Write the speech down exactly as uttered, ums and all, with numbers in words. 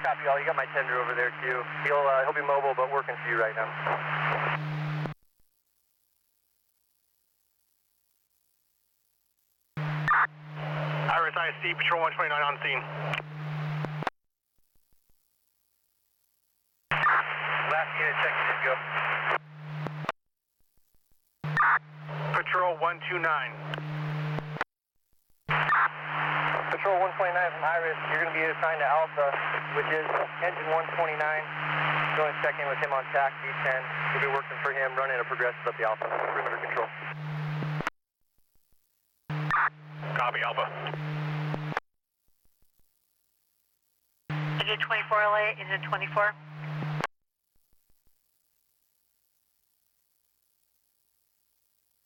Copy all. You got my tender over there too. He'll uh, he'll be mobile, but working for you right now. Iris I C, Patrol one twenty-nine on scene. Last unit check, good to go. Patrol one twenty-nine. Patrol one twenty-nine from Iris, you're going to be assigned to Alpha, which is engine one twenty-nine. Go and check in with him on T A C D ten. We'll be working for him, running a progressive up the Alpha, perimeter control. Copy, Alpha. Engine twenty-four L A, engine twenty-four.